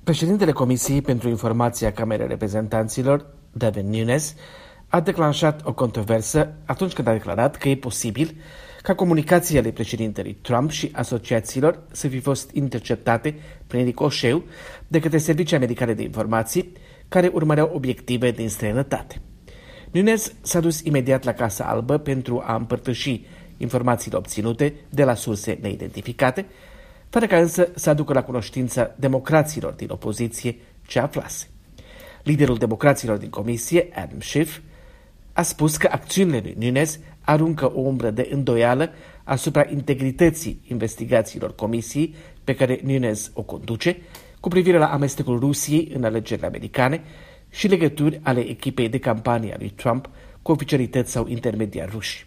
Președintele Comisiei pentru Informația Camerei Reprezentanților, Devin Nunes, a declanșat o controversă atunci când a declarat că e posibil ca comunicațiile ale președintelui Trump și asociațiilor să fi fost interceptate prin ricoșeu de către servicii americane de informații care urmăreau obiective din străinătate. Nunes s-a dus imediat la Casa Albă pentru a împărtăși informațiile obținute de la surse neidentificate, fără ca însă să aducă la cunoștința democraților din opoziție ce aflase. Liderul democraților din comisie, Adam Schiff, a spus că acțiunile lui Nunes aruncă o umbră de îndoială asupra integrității investigațiilor comisiei pe care Nunes o conduce cu privire la amestecul Rusiei în alegerile americane și legături ale echipei de campanie a lui Trump cu oficialități sau intermediari ruși.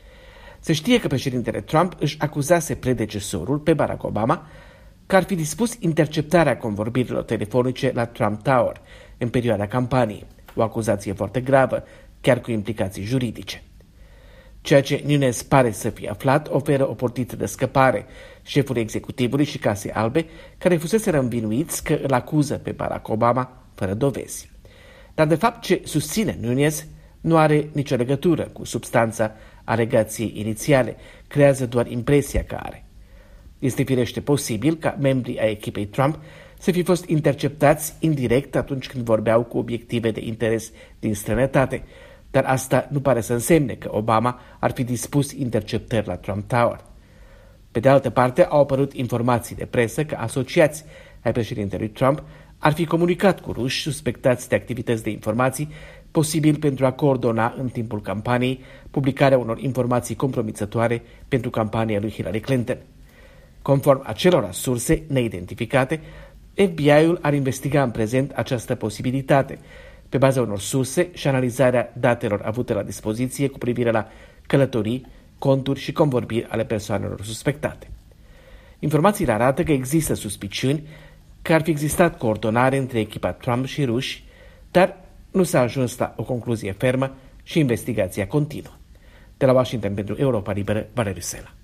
Se știe că președintele Trump își acuzase predecesorul pe Barack Obama că ar fi dispus interceptarea convorbirilor telefonice la Trump Tower în perioada campaniei, o acuzație foarte gravă, chiar cu implicații juridice. Ceea ce Nunes pare să fie aflat oferă o portiță de scăpare șefului executivului și Casei Albe, care fusese învinuiți că îl acuză pe Barack Obama fără dovezi. Dar de fapt ce susține Nunes nu are nicio legătură cu substanța alegației inițiale, creează doar impresia că are. Este firește posibil ca membrii ai echipei Trump să fi fost interceptați indirect atunci când vorbeau cu obiective de interes din străinătate, dar asta nu pare să însemne că Obama ar fi dispus interceptări la Trump Tower. Pe de altă parte, au apărut informații de presă că asociați ai președintelui Trump ar fi comunicat cu ruși suspectați de activități de informații, posibil pentru a coordona în timpul campaniei publicarea unor informații compromițătoare pentru campania lui Hillary Clinton. Conform acelora surse neidentificate, FBI-ul ar investiga în prezent această posibilitate, pe baza unor surse și analizarea datelor avute la dispoziție cu privire la călătorii, conturi și convorbiri ale persoanelor suspectate. Informațiile arată că există suspiciuni că ar fi existat coordonare între echipa Trump și ruși, dar nu s-a ajuns la o concluzie fermă și investigația continuă. De la Washington pentru Europa Liberă, Valeriu Sela.